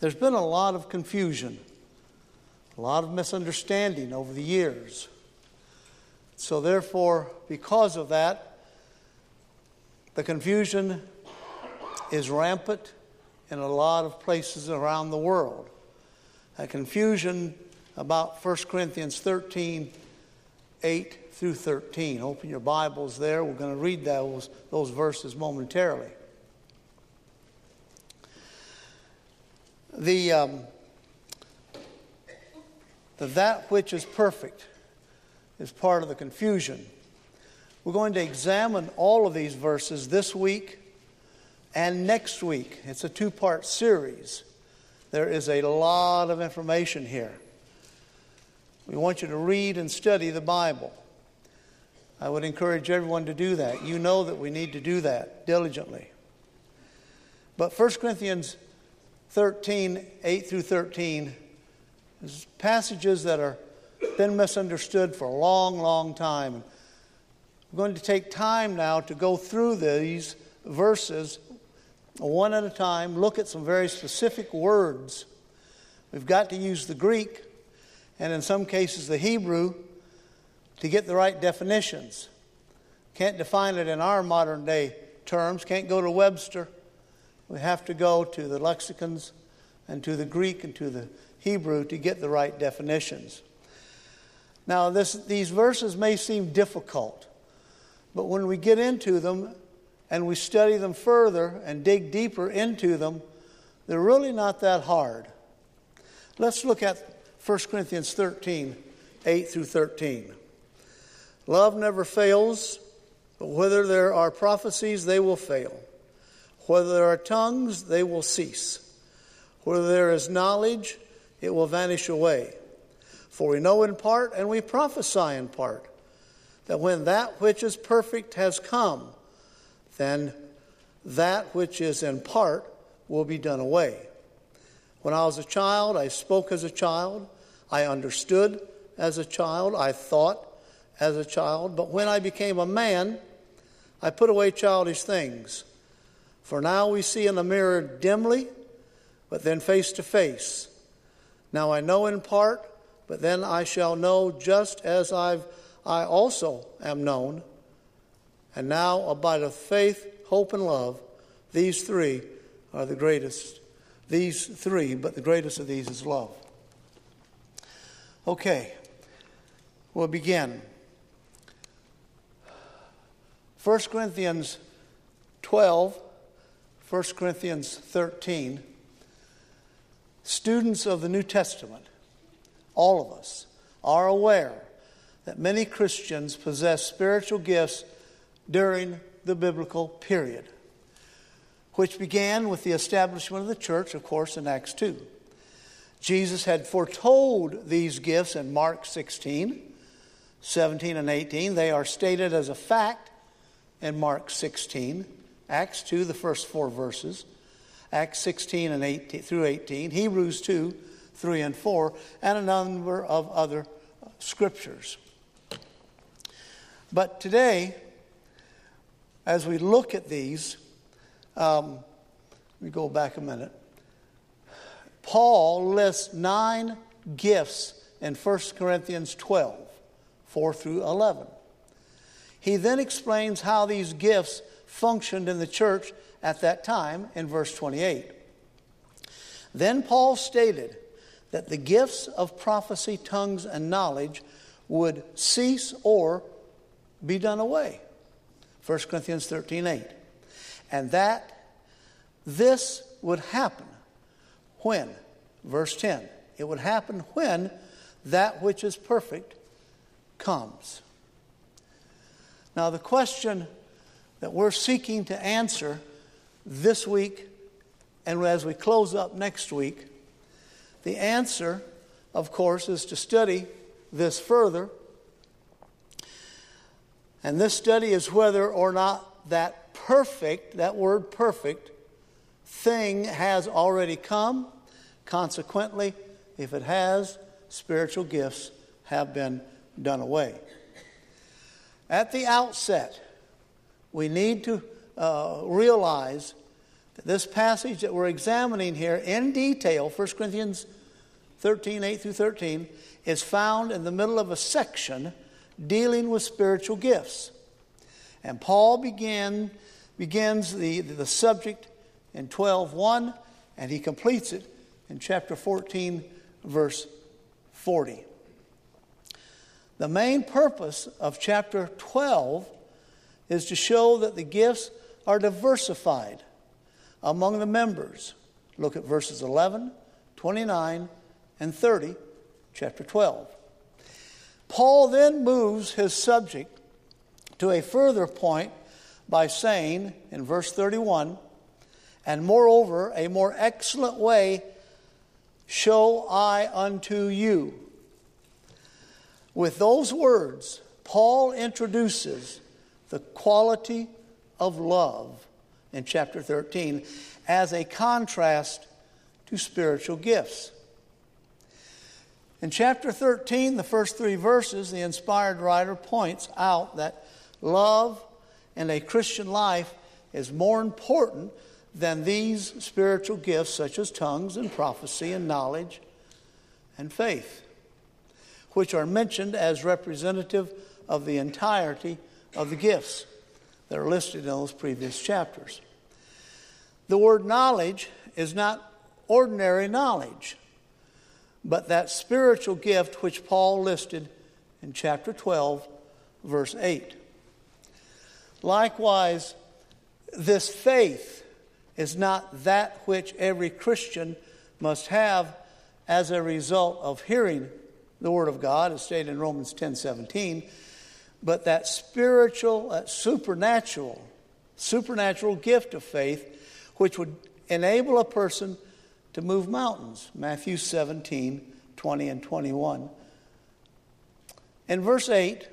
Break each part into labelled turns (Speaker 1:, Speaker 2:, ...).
Speaker 1: There's been a lot of confusion, a lot of misunderstanding over the years. So therefore, because of that, the confusion is rampant in a lot of places around the world. That confusion about 1 Corinthians 13, 8 through 13. Open your Bibles there. We're going to read those verses momentarily. That which is perfect is part of the confusion. We're going to examine all of these verses this week and next week. It's a two-part series. There is a lot of information here. We want you to read and study the Bible. I would encourage everyone to do that. You know that we need to do that diligently. But 1 Corinthians 13, 8 through 13, is passages that are been misunderstood for a long, long time. We're going to take time now to go through these verses one at a time, look at some very specific words. We've got to use the Greek, and in some cases the Hebrew, to get the right definitions. Can't define it in our modern day terms, can't go to Webster. We have to go to the lexicons and to the Greek and to the Hebrew to get the right definitions. Now, these verses may seem difficult, but when we get into them and we study them further and dig deeper into them, they're really not that hard. Let's look at 1 Corinthians 13, 8 through 13. Love never fails, but whether there are prophecies, they will fail. Whether there are tongues, they will cease. Whether there is knowledge, it will vanish away. For we know in part and we prophesy in part, that when that which is perfect has come, then that which is in part will be done away. When I was a child, I spoke as a child, I understood as a child, I thought as a child, but when I became a man, I put away childish things. For now we see in a mirror dimly, but then face to face. Now I know in part, but then I shall know just as I also am known. And now abideth faith, hope, and love. These three are the greatest. These three, but the greatest of these is love. Okay, we'll begin. 1 Corinthians 12, 1 Corinthians 13. Students of the New Testament, all of us, are aware that many Christians possess spiritual gifts during the biblical period, which began with the establishment of the church, of course, in Acts 2. Jesus had foretold these gifts in Mark 16, 17, and 18. They are stated as a fact in Mark 16, Acts 2, the first 4 verses, Acts 16 and 18 through 18, Hebrews 2, 3 and 4, and a number of other scriptures. But today, as we look at these, let me go back a minute. Paul lists 9 gifts in 1 Corinthians 12, 4 through 11. He then explains how these gifts functioned in the church at that time in verse 28. Then Paul stated that the gifts of prophecy, tongues, and knowledge would cease or be done away. 1 Corinthians 13, 8. And that this would happen when? Verse 10. It would happen when that which is perfect comes. Now the question that we're seeking to answer this week and as we close up next week, the answer, of course, is to study this further. And this study is whether or not that perfect, that word perfect, thing has already come. Consequently, if it has, spiritual gifts have been done away. At the outset, we need to realize This passage that we're examining here in detail, 1 Corinthians 13, 8 through 13, is found in the middle of a section dealing with spiritual gifts. And Paul begins the subject in 12:1, and he completes it in chapter 14, verse 40. The main purpose of chapter 12 is to show that the gifts are diversified among the members. Look at verses 11, 29, and 30, chapter 12. Paul then moves his subject to a further point by saying in verse 31, "And moreover, a more excellent way show I unto you." With those words, Paul introduces the quality of love in chapter 13 as a contrast to spiritual gifts. In chapter 13, the first 3 verses, the inspired writer points out that love in a Christian life is more important than these spiritual gifts such as tongues and prophecy and knowledge and faith, which are mentioned as representative of the entirety of the gifts that are listed in those previous chapters. The word knowledge is not ordinary knowledge, but that spiritual gift which Paul listed in chapter 12, verse 8. Likewise, this faith is not that which every Christian must have as a result of hearing the Word of God, as stated in Romans 10:17, but that spiritual, supernatural gift of faith which would enable a person to move mountains. Matthew 17:20 and 21. In verse 8,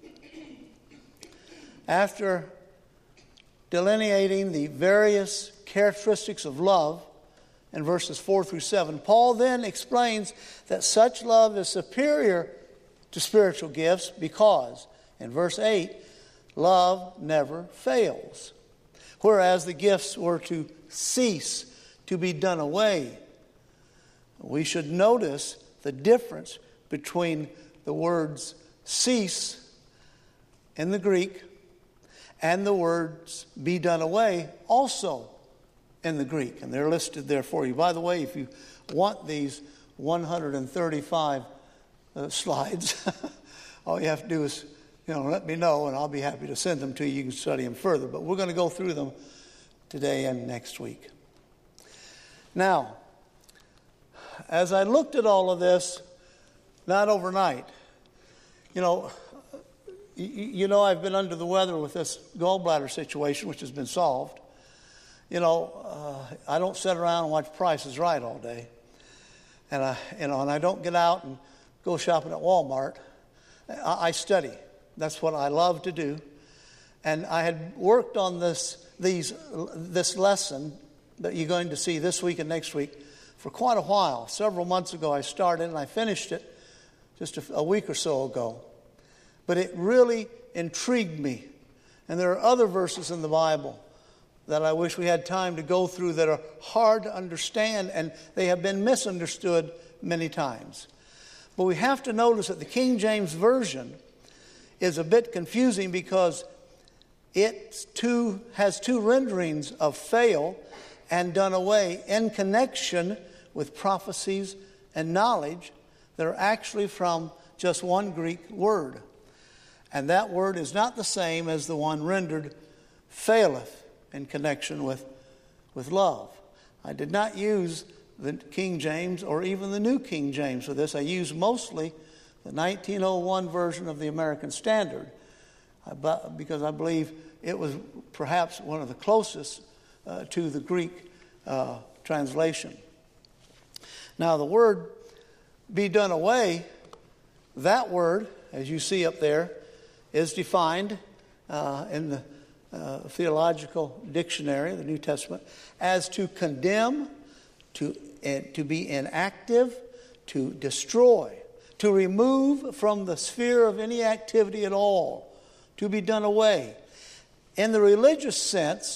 Speaker 1: after delineating the various characteristics of love in verses 4 through 7, Paul then explains that such love is superior to spiritual gifts because, in verse 8, love never fails. Whereas the gifts were to cease, to be done away. We should notice the difference between the words cease in the Greek and the words be done away also in the Greek. And they're listed there for you. By the way, if you want these 135 slides, all you have to do is let me know, and I'll be happy to send them to you. You can study them further. But we're going to go through them today and next week. Now, as I looked at all of this, not overnight, I've been under the weather with this gallbladder situation, which has been solved. I don't sit around and watch Price is Right all day, and I don't get out and go shopping at Walmart. I study. That's what I love to do, and I had worked on this lesson that you're going to see this week and next week for quite a while. Several months ago I started, and I finished it just a week or so ago. But it really intrigued me. And there are other verses in the Bible that I wish we had time to go through that are hard to understand, and they have been misunderstood many times. But we have to notice that the King James Version is a bit confusing because it too has 2 renderings of fail and done away in connection with prophecies and knowledge that are actually from just one Greek word. And that word is not the same as the one rendered faileth in connection with love. I did not use the King James or even the New King James for this. I used mostly the 1901 version of the American Standard because I believe it was perhaps one of the closest to the Greek translation. Now, the word be done away, that word, as you see up there, is defined in the Theological Dictionary, the New Testament, as to condemn, to be inactive, to destroy, to remove from the sphere of any activity at all, to be done away. In the religious sense,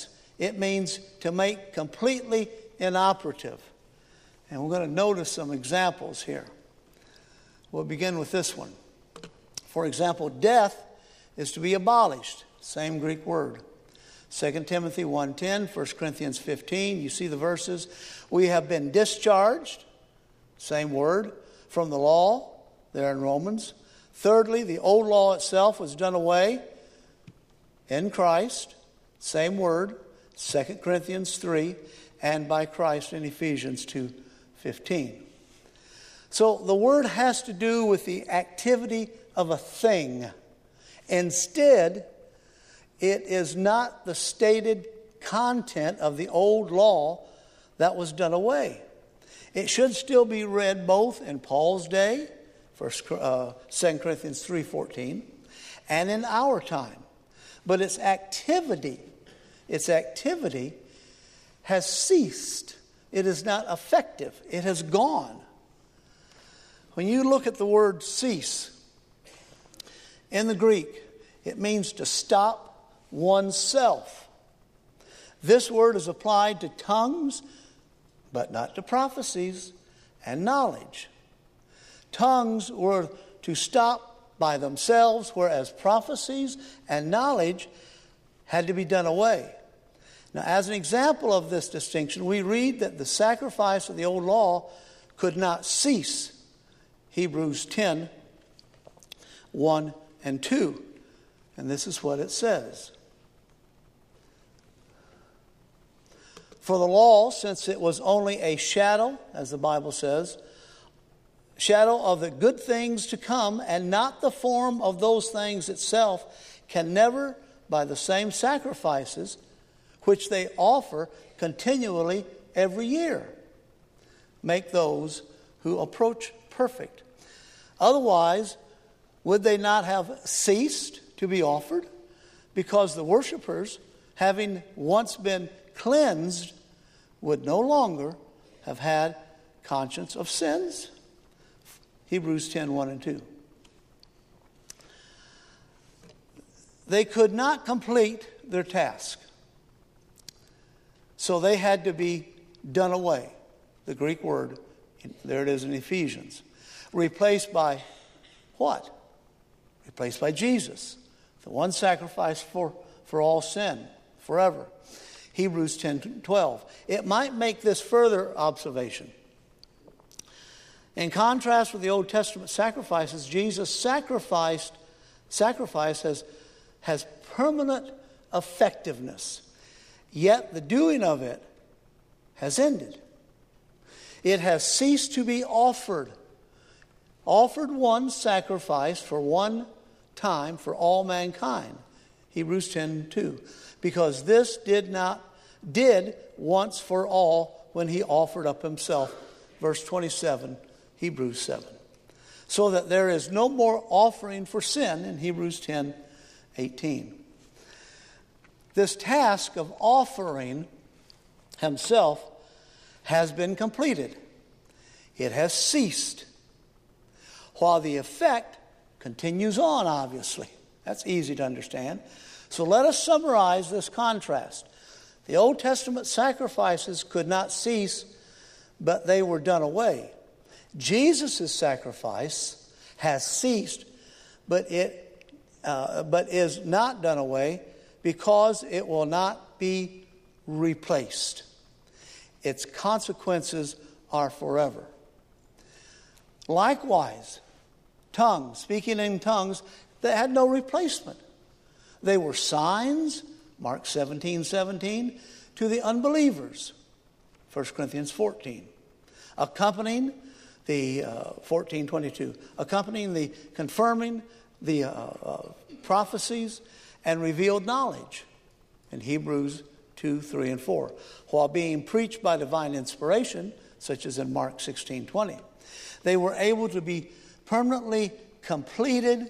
Speaker 1: It means to make completely inoperative. And we're going to notice some examples here. We'll begin with this one. For example, death is to be abolished. Same Greek word. 2 Timothy 1:10, 1 Corinthians 15, you see the verses. We have been discharged, same word, from the law, there in Romans. Thirdly, the old law itself was done away in Christ, same word, 2 Corinthians 3, and by Christ in Ephesians 2:15. So the word has to do with the activity of a thing. Instead, it is not the stated content of the old law that was done away. It should still be read both in Paul's day, 2 Corinthians 3:14, and in our time. But its activity has ceased. It is not effective. It has gone. When you look at the word cease, in the Greek, it means to stop oneself. This word is applied to tongues, but not to prophecies and knowledge. Tongues were to stop by themselves, whereas prophecies and knowledge had to be done away. Now, as an example of this distinction, we read that the sacrifice of the old law could not cease. Hebrews 10, 1 and 2. And this is what it says. For the law, since it was only a shadow, as the Bible says, shadow of the good things to come, and not the form of those things itself, can never, by the same sacrifices which they offer continually every year, make those who approach perfect. Otherwise, would they not have ceased to be offered? Because the worshipers, having once been cleansed, would no longer have had conscience of sins. Hebrews 10, 1 and 2. They could not complete their task. So they had to be done away. The Greek word, there it is in Ephesians. Replaced by what? Replaced by Jesus, the one sacrifice for all sin, forever. Hebrews 10:12. It might make this further observation. In contrast with the Old Testament sacrifices, Jesus' sacrifice has permanent effectiveness. Yet the doing of it has ended. It has ceased to be offered. Offered one sacrifice for one time for all mankind. Hebrews 10:2. Because this did once for all when he offered up himself. Verse 27, Hebrews 7. So that there is no more offering for sin in Hebrews 10:18. This task of offering himself has been completed. It has ceased. While the effect continues on, obviously. That's easy to understand. So let us summarize this contrast. The Old Testament sacrifices could not cease, but they were done away. Jesus' sacrifice has ceased, but is not done away because it will not be replaced. Its consequences are forever. Likewise, tongues, speaking in tongues, they had no replacement. They were signs, Mark 17:17, to the unbelievers, 1 Corinthians 14, accompanying the 14:22, accompanying the confirming the prophecies and revealed knowledge in Hebrews 2, 3, and 4, while being preached by divine inspiration, such as in Mark 16:20. They were able to be permanently completed.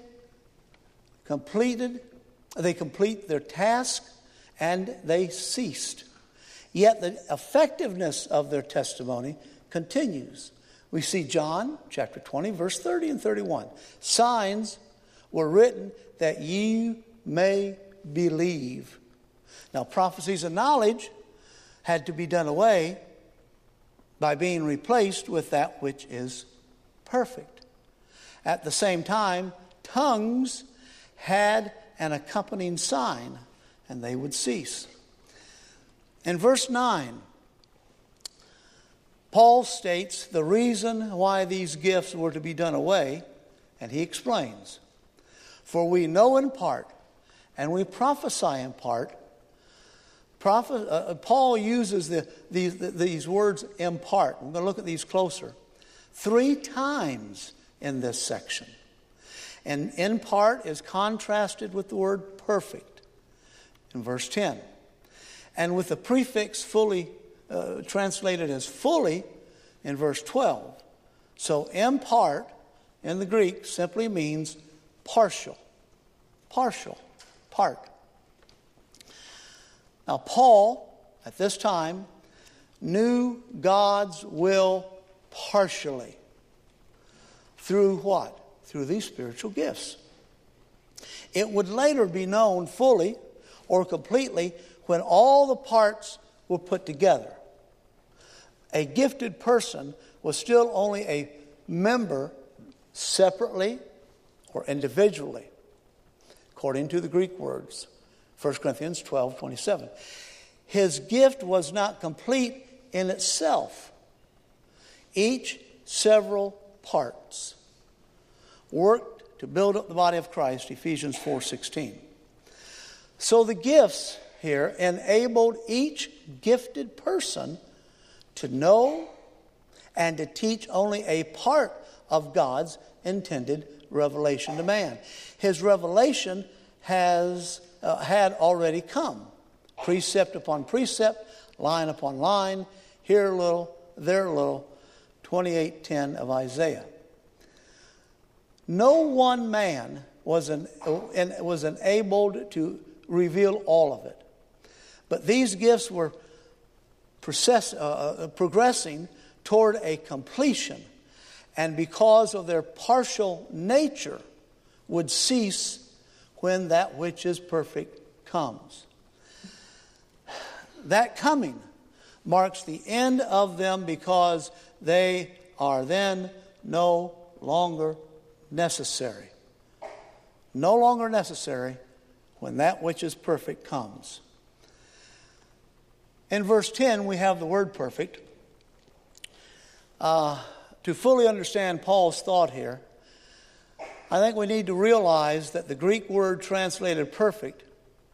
Speaker 1: They complete their task and they ceased. Yet the effectiveness of their testimony continues. We see John chapter 20, verse 30 and 31. Signs were written that ye may believe. Now, prophecies of knowledge had to be done away by being replaced with that which is perfect. At the same time, tongues had an accompanying sign, and they would cease. In verse 9, Paul states the reason why these gifts were to be done away, and he explains, "For we know in part, and we prophesy in part." Paul uses these words "in part." I'm going to look at these closer. 3 times in this section. And "in part" is contrasted with the word "perfect" in verse 10. And with the prefix "fully," translated as "fully" in verse 12. So "in part" in the Greek simply means partial. Partial. Part. Now, Paul, at this time, knew God's will partially. Through what? Through these spiritual gifts. It would later be known fully or completely when all the parts were put together. A gifted person was still only a member separately or individually, according to the Greek words. 1 Corinthians 12:27. His gift was not complete in itself. Each several parts worked to build up the body of Christ, Ephesians 4:16. So the gifts here enabled each gifted person to know and to teach only a part of God's intended revelation to man. His revelation had already come. Precept upon precept, line upon line, here a little, there a little, 28:10 of Isaiah. No one man was enabled to reveal all of it. But these gifts were progressing toward a completion, and because of their partial nature, would cease when that which is perfect comes. That coming marks the end of them because they are then no longer necessary. No longer necessary when that which is perfect comes. In verse 10, we have the word perfect. To fully understand Paul's thought here, I think we need to realize that the Greek word translated perfect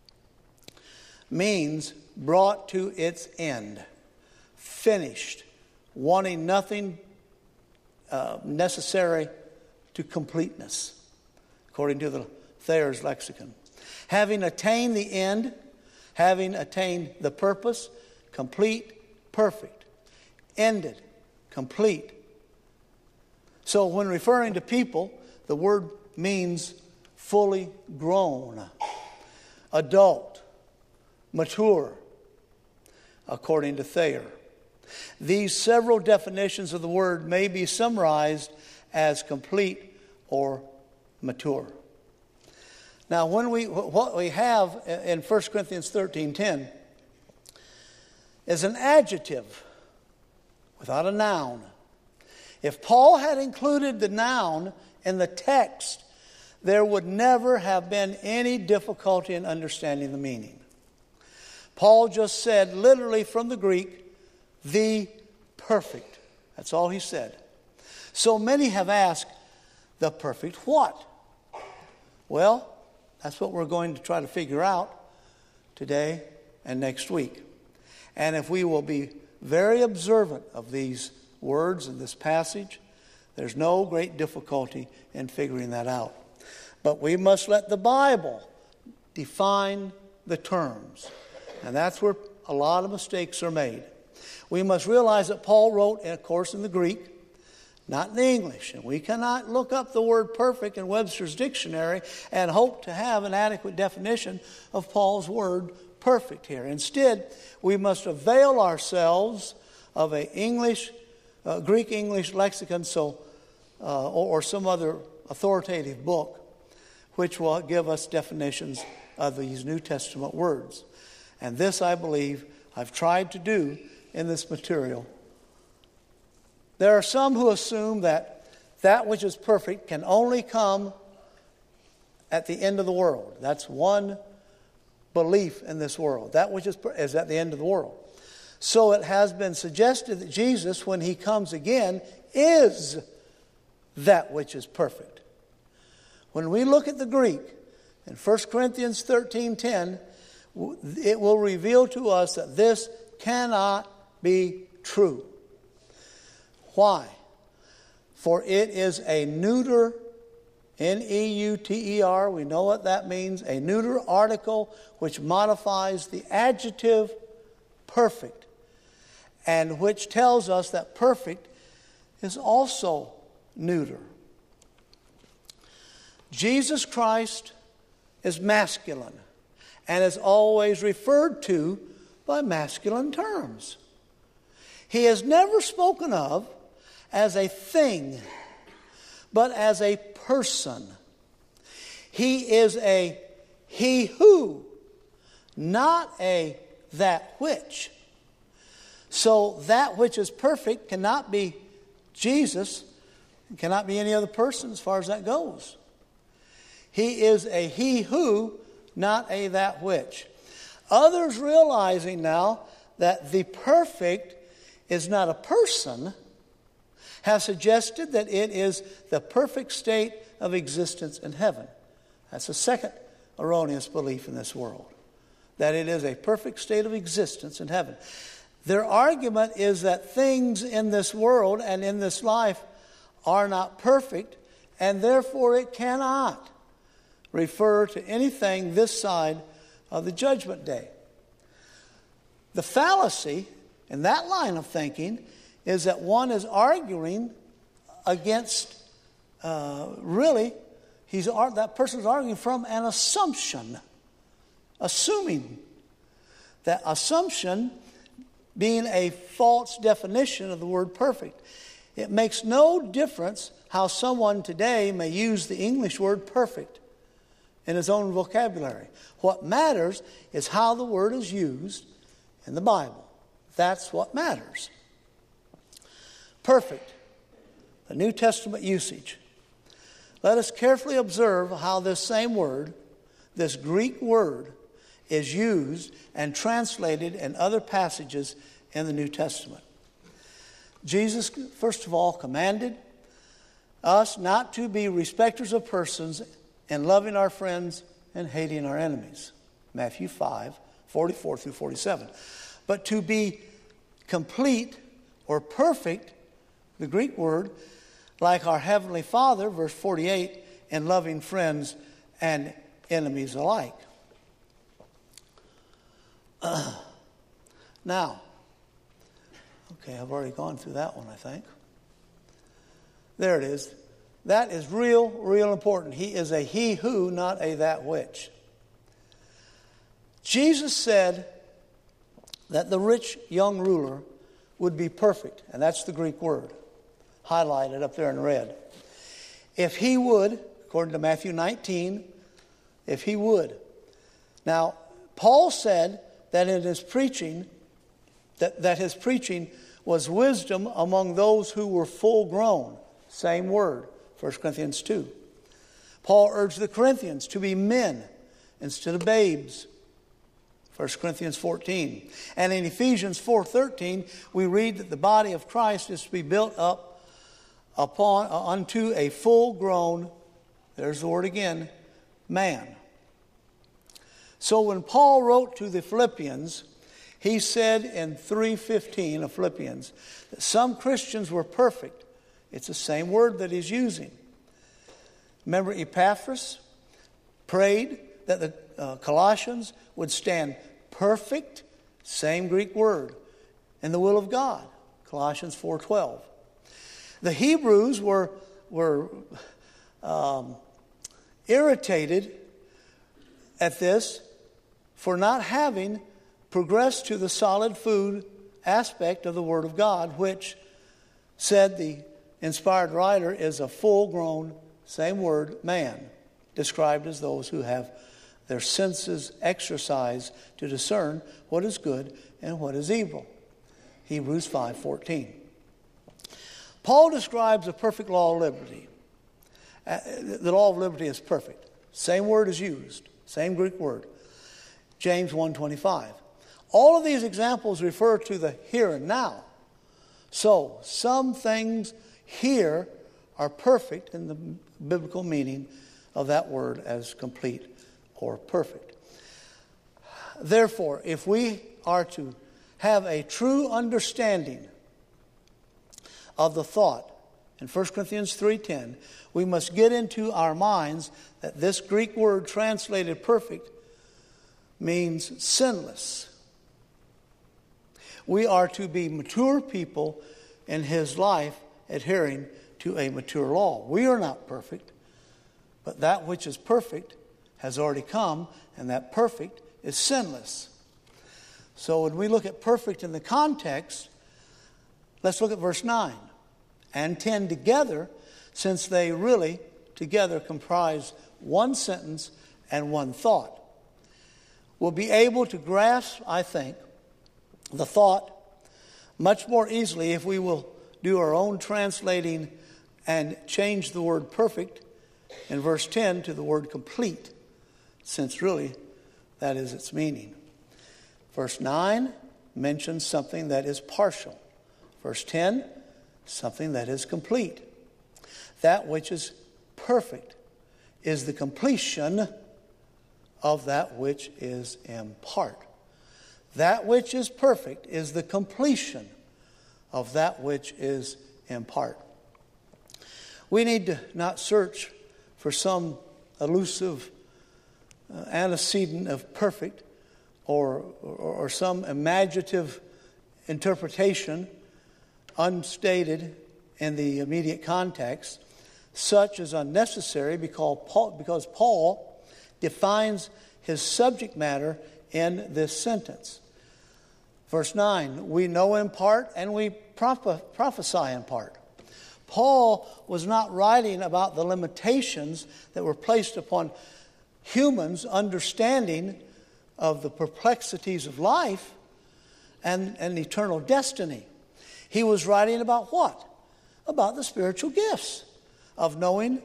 Speaker 1: means brought to its end, finished, wanting nothing necessary to completeness, according to the Thayer's lexicon. Having attained the end, having attained the purpose, complete, perfect, ended, complete. So when referring to people, the word means fully grown, adult, mature, according to Thayer. These several definitions of the word may be summarized as complete or mature. Now, what we have in 1 Corinthians 13:10 is an adjective without a noun. If Paul had included the noun in the text, there would never have been any difficulty in understanding the meaning. Paul just said, literally from the Greek, the perfect. That's all he said. So many have asked, the perfect what? Well, that's what we're going to try to figure out today and next week. And if we will be very observant of these words in this passage, there's no great difficulty in figuring that out. But we must let the Bible define the terms. And that's where a lot of mistakes are made. We must realize that Paul wrote, of course, in the Greek, not in the English. And we cannot look up the word perfect in Webster's dictionary and hope to have an adequate definition of Paul's word perfect here. Instead, we must avail ourselves of a Greek English lexicon, or some other authoritative book, which will give us definitions of these New Testament words. And this, I believe, I've tried to do in this material. There are some who assume that that which is perfect can only come at the end of the world. That's one belief in this world. That which is at the end of the world. So it has been suggested that Jesus, when he comes again, is that which is perfect. When we look at the Greek in 1 Corinthians 13:10, it will reveal to us that this cannot be true. Why? For it is a neuter, N-E-U-T-E-R, we know what that means, a neuter article which modifies the adjective perfect, and which tells us that perfect is also neuter. Jesus Christ is masculine and is always referred to by masculine terms. He is never spoken of as a thing, but as a person. He is a he who, not a that which. So that which is perfect cannot be Jesus, cannot be any other person as far as that goes. He is a he who, not a that which. Others realizing now that the perfect is not a person have suggested that it is the perfect state of existence in heaven. That's a second erroneous belief in this world, that it is a perfect state of existence in heaven. Their argument is that things in this world and in this life are not perfect, and therefore it cannot refer to anything this side of the judgment day. The fallacy in that line of thinking is that one is arguing against, that person is arguing from an assumption. Assuming. That assumption being a false definition of the word perfect. It makes no difference how someone today may use the English word perfect in his own vocabulary. What matters is how the word is used in the Bible. That's what matters. Perfect, the New Testament usage. Let us carefully observe how this same word, this Greek word, is used and translated in other passages in the New Testament. Jesus, first of all, commanded us not to be respecters of persons and loving our friends and hating our enemies. Matthew 5:44 through 47. But to be complete or perfect, the Greek word, like our Heavenly Father, verse 48, and loving friends and enemies alike. Now, okay, I've already gone through that one, I think. There it is. That is real important. He is a he who, not a that which. Jesus said that the rich young ruler would be perfect, and that's the Greek word, highlighted up there in red. If he would, according to Matthew 19, if he would. Now, Paul said that in his preaching, that his preaching was wisdom among those who were full grown. Same word, 1 Corinthians 2. Paul urged the Corinthians to be men instead of babes. 1 Corinthians 14. And in Ephesians 4:13, we read that the body of Christ is to be built up unto a full-grown, there's the word again, man. So when Paul wrote to the Philippians, he said in 3:15 of Philippians that some Christians were perfect. It's the same word that he's using. Remember, Epaphras prayed that the Colossians would stand perfect, same Greek word, in the will of God, Colossians 4:12. The Hebrews were irritated at this for not having progressed to the solid food aspect of the Word of God, which said the inspired writer is a full-grown, same word, man, described as those who have their senses exercised to discern what is good and what is evil. Hebrews 5:14. Paul describes a perfect law of liberty. The law of liberty is perfect. Same word is used, same Greek word. James 1:25. All of these examples refer to the here and now. So, some things here are perfect in the biblical meaning of that word as complete or perfect. Therefore, if we are to have a true understanding of the thought in 1 Corinthians 3:10, we must get into our minds that this Greek word translated perfect means sinless. We are to be mature people in his life, adhering to a mature law. We are not perfect, but that which is perfect has already come, and that perfect is sinless. So when we look at perfect in the context, let's look at verse 9 and 10 together, since they really together comprise one sentence and one thought. We'll be able to grasp, I think, the thought much more easily if we will do our own translating and change the word perfect in verse 10 to the word complete, since really that is its meaning. Verse 9 mentions something that is partial. Verse 10, something that is complete. That which is perfect is the completion of that which is in part. That which is perfect is the completion of that which is in part. We need to not search for some elusive antecedent of perfect or some imaginative interpretation unstated in the immediate context. Such is unnecessary because Paul defines his subject matter in this sentence. Verse 9, we know in part and we prophesy in part. Paul was not writing about the limitations that were placed upon humans' understanding of the perplexities of life and eternal destiny. He was writing about what? About the spiritual gifts of knowing,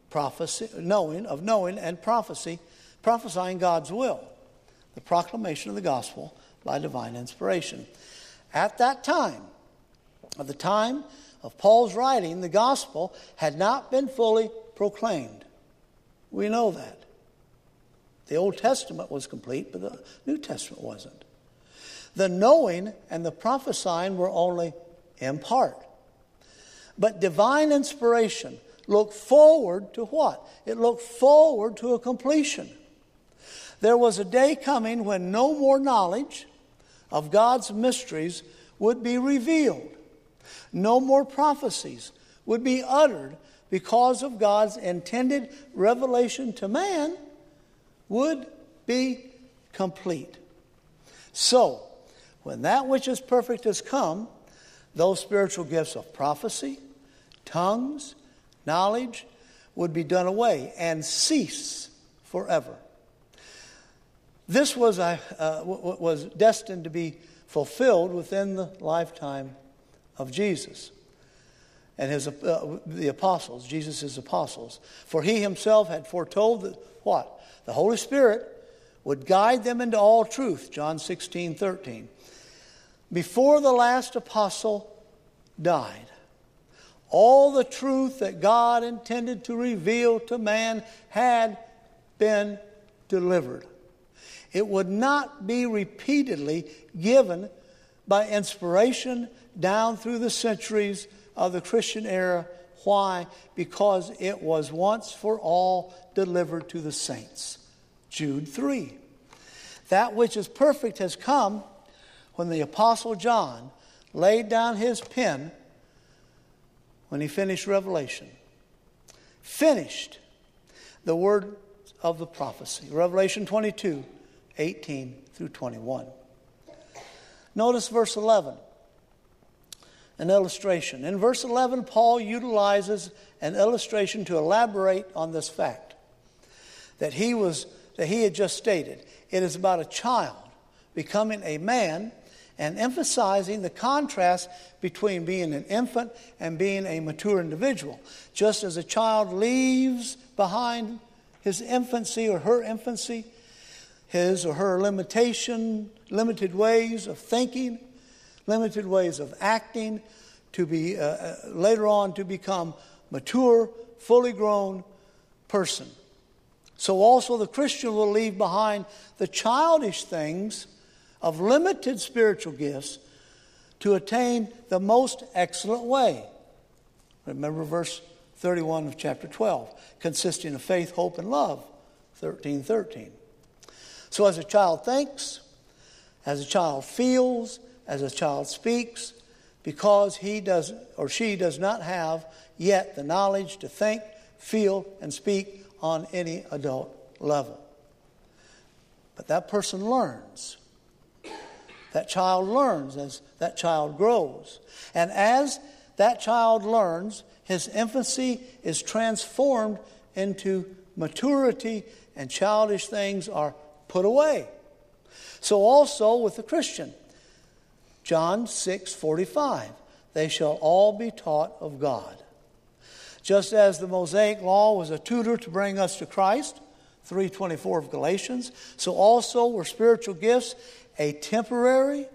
Speaker 1: and prophesying God's will, the proclamation of the gospel by divine inspiration. At that time, at the time of Paul's writing, the gospel had not been fully proclaimed. We know that. The Old Testament was complete, but the New Testament wasn't. The knowing and the prophesying were only in part. But divine inspiration looked forward to what? It looked forward to a completion. There was a day coming when no more knowledge of God's mysteries would be revealed. No more prophecies would be uttered because of God's intended revelation to man would be complete. So, when that which is perfect has come, those spiritual gifts of prophecy, tongues, knowledge would be done away and cease forever. This was destined to be fulfilled within the lifetime of Jesus and the apostles, Jesus' apostles. For he himself had foretold that what? The Holy Spirit would guide them into all truth, John 16:13. Before the last apostle died, all the truth that God intended to reveal to man had been delivered. It would not be repeatedly given by inspiration down through the centuries of the Christian era. Why? Because it was once for all delivered to the saints. Jude 3. That which is perfect has come when the Apostle John laid down his pen when he finished Revelation. Finished the word of the prophecy. Revelation 22:18 through 21. Notice verse 11. An illustration. In verse 11, Paul utilizes an illustration to elaborate on this fact. That he was that he had just stated. It is about a child becoming a man and emphasizing the contrast between being an infant and being a mature individual. Just as a child leaves behind his infancy or her infancy, his or her limited ways of thinking, limited ways of acting, to be later on to become mature, fully grown person. So also the Christian will leave behind the childish things of limited spiritual gifts to attain the most excellent way. Remember verse 31 of chapter 12, consisting of faith, hope, and love, 13:13. So as a child thinks, as a child feels, as a child speaks, because he does or she does not have yet the knowledge to think, feel, and speak on any adult level. But that person learns. That child learns as that child grows. And as that child learns, his infancy is transformed into maturity, and childish things are put away. So also with the Christian. John 6:45, they shall all be taught of God. Just as the Mosaic law was a tutor to bring us to Christ, 3:24 of Galatians, so also were spiritual gifts a temporary,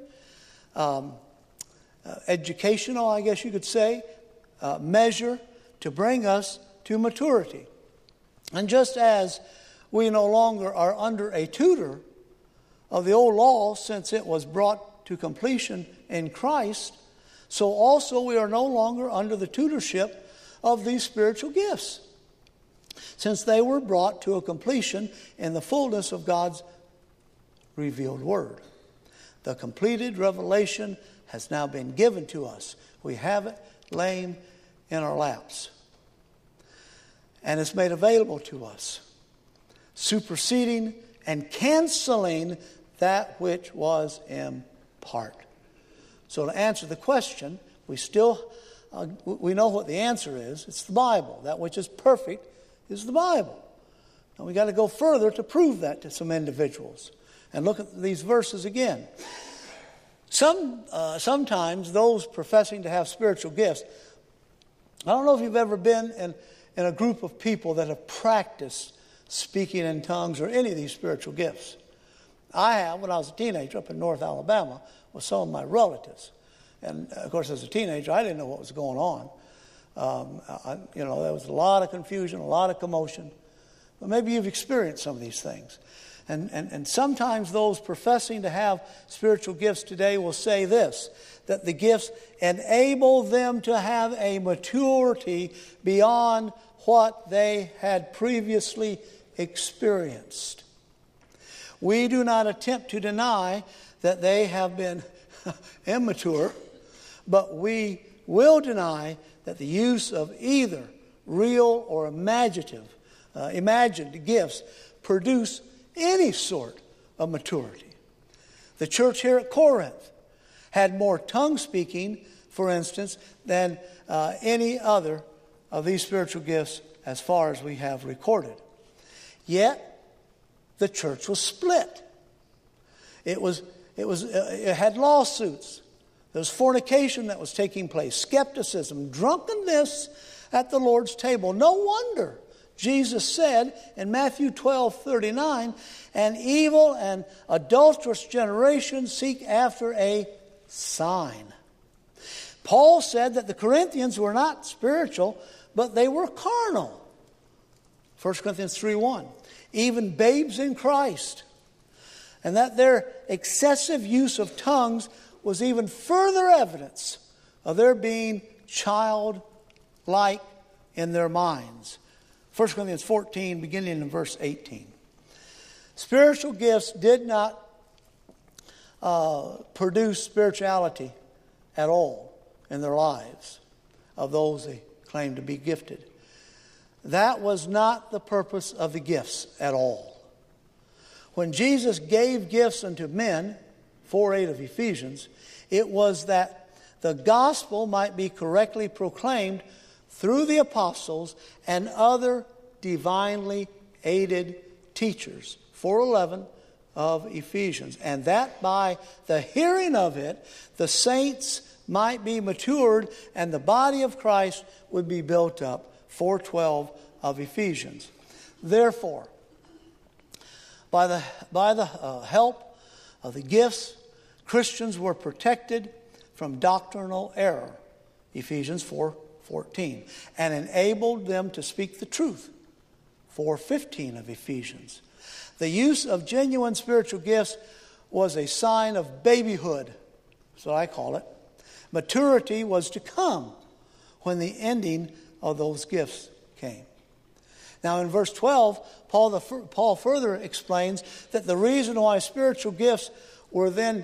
Speaker 1: educational, I guess you could say, measure to bring us to maturity. And just as we no longer are under a tutor of the old law, since it was brought to completion in Christ, so also we are no longer under the tutorship of these spiritual gifts, since they were brought to a completion in the fullness of God's revealed word. The completed revelation has now been given to us. We have it laying in our laps. And it's made available to us, superseding and canceling that which was in part. So to answer the question, we know what the answer is. It's the Bible. That which is perfect is the Bible. And we got to go further to prove that to some individuals. And look at these verses again. Sometimes those professing to have spiritual gifts, I don't know if you've ever been in a group of people that have practiced speaking in tongues or any of these spiritual gifts. I have when I was a teenager up in North Alabama with some of my relatives. And, of course, as a teenager, I didn't know what was going on. There was a lot of confusion, a lot of commotion. But maybe you've experienced some of these things. And sometimes those professing to have spiritual gifts today will say this, that the gifts enable them to have a maturity beyond what they had previously experienced. We do not attempt to deny that they have been immature, but we will deny that the use of either real or imagined gifts produce any sort of maturity. The church here at Corinth had more tongue speaking, for instance, than any other of these spiritual gifts as far as we have recorded. Yet the church was split. It had lawsuits. There was fornication that was taking place, skepticism, drunkenness at the Lord's table. No wonder Jesus said in Matthew 12:39, an evil and adulterous generation seek after a sign. Paul said that the Corinthians were not spiritual, but they were carnal. 1 Corinthians 3:1. Even babes in Christ. And that their excessive use of tongues was even further evidence of their being childlike in their minds. 1 Corinthians 14, beginning in verse 18. Spiritual gifts did not produce spirituality at all in their lives of those they claimed to be gifted. That was not the purpose of the gifts at all. When Jesus gave gifts unto men, 4:8 of Ephesians, it was that the gospel might be correctly proclaimed through the apostles and other divinely aided teachers, 4:11 of Ephesians. And that by the hearing of it, the saints might be matured and the body of Christ would be built up. 4:12 of Ephesians. Therefore, by the help of the gifts, Christians were protected from doctrinal error. Ephesians 4:14. And enabled them to speak the truth. 4:15 of Ephesians. The use of genuine spiritual gifts was a sign of babyhood. That's what I call it. Maturity was to come when the ending of those gifts came. Now in verse 12, Paul further explains that the reason why spiritual gifts were then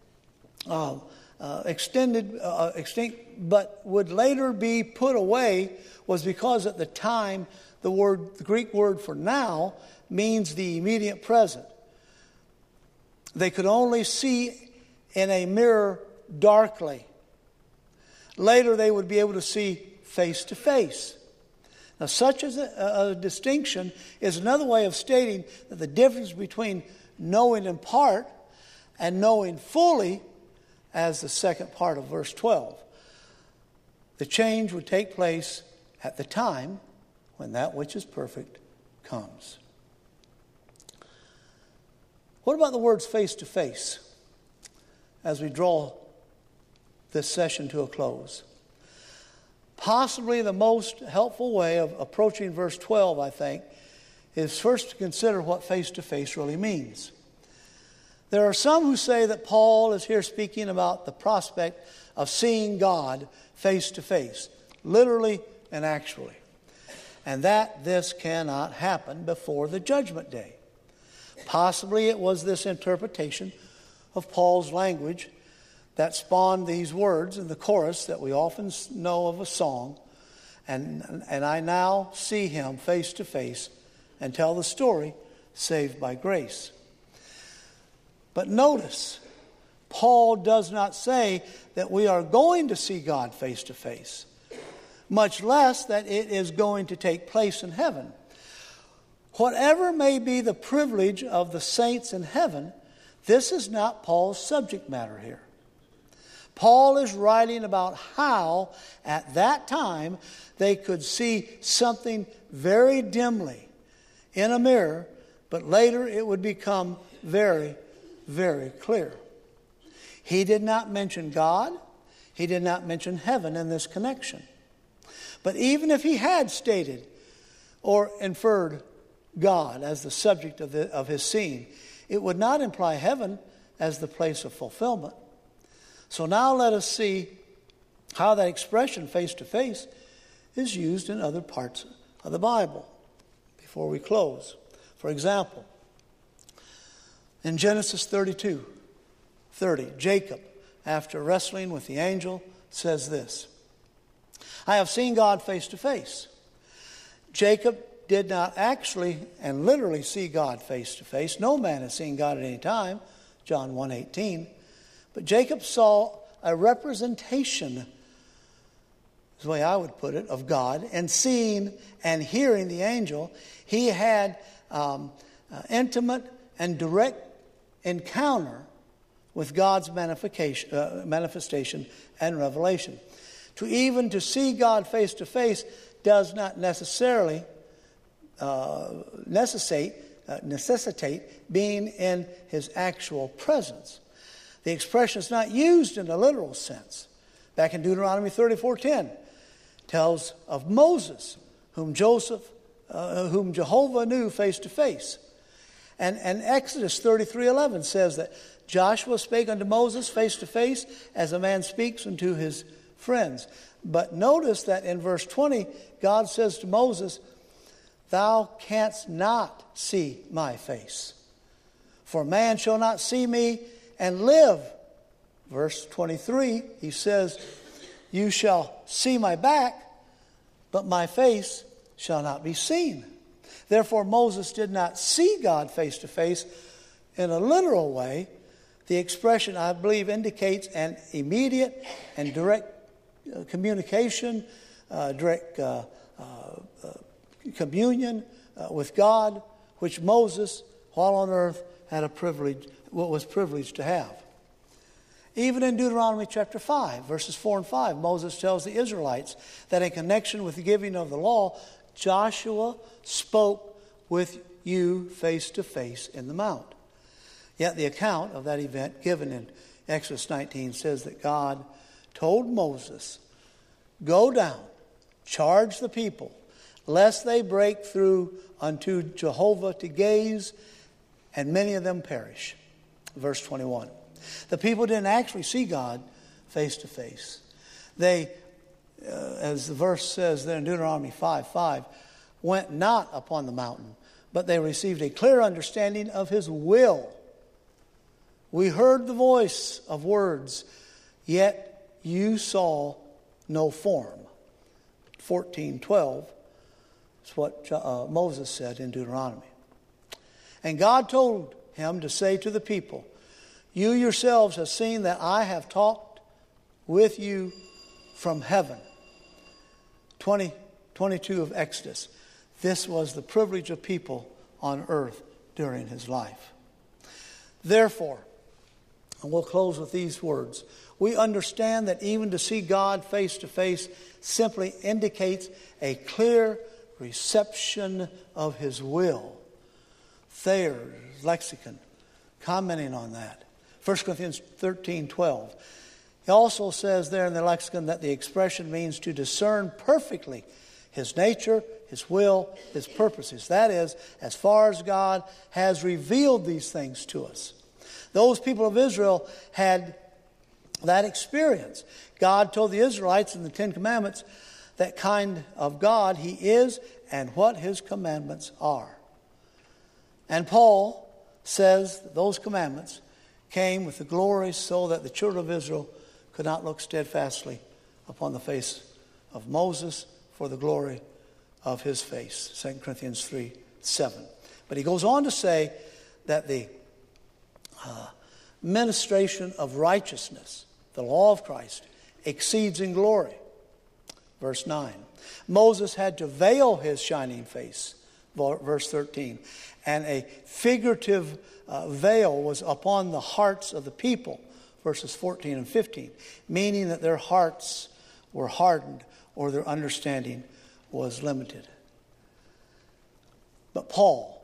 Speaker 1: extinct, but would later be put away, was because at the time the Greek word for now means the immediate present. They could only see in a mirror darkly. Later they would be able to see face to face. Now such as a distinction is another way of stating that the difference between knowing in part and knowing fully, as the second part of verse 12. The change would take place at the time when that which is perfect comes. What about the words face to face as we draw this session to a close? Possibly the most helpful way of approaching verse 12, I think, is first to consider what face to face really means. There are some who say that Paul is here speaking about the prospect of seeing God face to face, literally and actually, and that this cannot happen before the judgment day. Possibly it was this interpretation of Paul's language that spawned these words in the chorus that we often know of a song, and I now see him face to face and tell the story, saved by grace. But notice, Paul does not say that we are going to see God face to face, much less that it is going to take place in heaven. Whatever may be the privilege of the saints in heaven, this is not Paul's subject matter here. Paul is writing about how, at that time, they could see something very dimly in a mirror, but later it would become very, very clear. He did not mention God. He did not mention heaven in this connection. But even if he had stated or inferred God as the subject of his seeing, it would not imply heaven as the place of fulfillment. So now let us see how that expression face to face is used in other parts of the Bible before we close. For example, in Genesis 32:30, Jacob, after wrestling with the angel, says this: I have seen God face to face. Jacob did not actually and literally see God face to face. No man has seen God at any time, John 1:18. But Jacob saw a representation, is the way I would put it, of God. And seeing and hearing the angel, he had intimate and direct encounter with God's manifestation and revelation. To see God face to face does not necessarily necessitate being in his actual presence. The expression is not used in a literal sense. Back in Deuteronomy 34:10, tells of Moses, whom Jehovah knew face to face. And Exodus 33:11 says that Joshua spake unto Moses face to face as a man speaks unto his friends. But notice that in verse 20, God says to Moses, Thou canst not see my face, for man shall not see me and live. Verse 23, he says, You shall see my back, but my face shall not be seen. Therefore, Moses did not see God face to face in a literal way. The expression, I believe, indicates an immediate and direct communication, direct communion with God, which Moses, while on earth had a privilege, what was privileged to have. Even in Deuteronomy chapter 5, verses 4 and 5, Moses tells the Israelites that in connection with the giving of the law, Joshua spoke with you face to face in the mount. Yet the account of that event given in Exodus 19 says that God told Moses, "Go down, charge the people, lest they break through unto Jehovah to gaze, and many of them perish." Verse 21. The people didn't actually see God face to face. They, as the verse says there in Deuteronomy 5:5, went not upon the mountain, but they received a clear understanding of His will. We heard the voice of words, yet you saw no form. 14:12 is what Moses said in Deuteronomy. And God told him to say to the people, "You yourselves have seen that I have talked with you from heaven." 22 of Exodus. This was the privilege of people on earth during his life. Therefore, and we'll close with these words, we understand that even to see God face to face simply indicates a clear reception of His will. Thayer's lexicon, commenting on that. 1 Corinthians 13:12. He also says there in the lexicon that the expression means to discern perfectly His nature, His will, His purposes. That is, as far as God has revealed these things to us. Those people of Israel had that experience. God told the Israelites in the Ten Commandments that kind of God He is and what His commandments are. And Paul says that those commandments came with the glory so that the children of Israel could not look steadfastly upon the face of Moses for the glory of his face. 2 Corinthians 3:7. But he goes on to say that the ministration of righteousness, the law of Christ, exceeds in glory. Verse 9. Moses had to veil his shining face. Verse 13. And a figurative veil was upon the hearts of the people. Verses 14 and 15. Meaning that their hearts were hardened or their understanding was limited. But Paul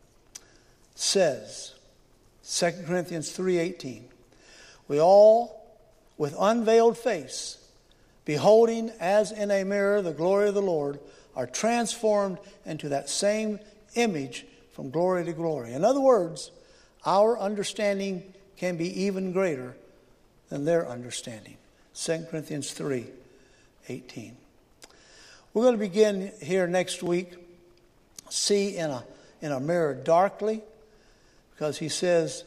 Speaker 1: says, 2 Corinthians 3:18, we all, with unveiled face, beholding as in a mirror the glory of the Lord, are transformed into that same image from glory to glory. In other words, our understanding can be even greater than their understanding. 2 Corinthians 3:18. We're going to begin here next week, see in a mirror darkly, because he says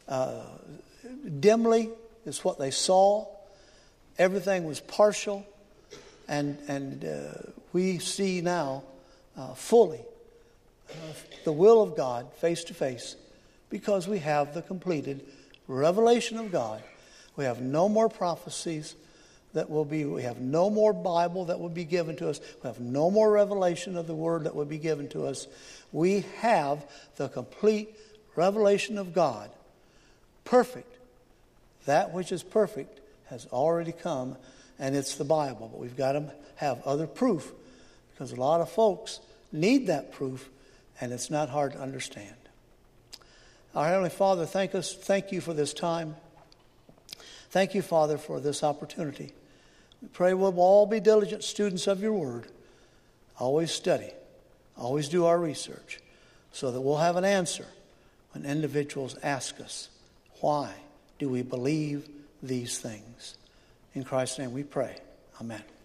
Speaker 1: dimly is what they saw. Everything was partial, and we see now fully the will of God face to face, because we have the completed revelation of God. We have no more prophecies we have no more Bible that will be given to us. We have no more revelation of the Word that will be given to us. We have the complete revelation of God. Perfect. That which is perfect has already come, and it's the Bible. But we've got to have other proof, because a lot of folks need that proof, and it's not hard to understand. Our Heavenly Father, thank you for this time. Thank you, Father, for this opportunity. We pray we'll all be diligent students of your word. Always study. Always do our research, so that we'll have an answer when individuals ask us, why do we believe these things? In Christ's name we pray. Amen.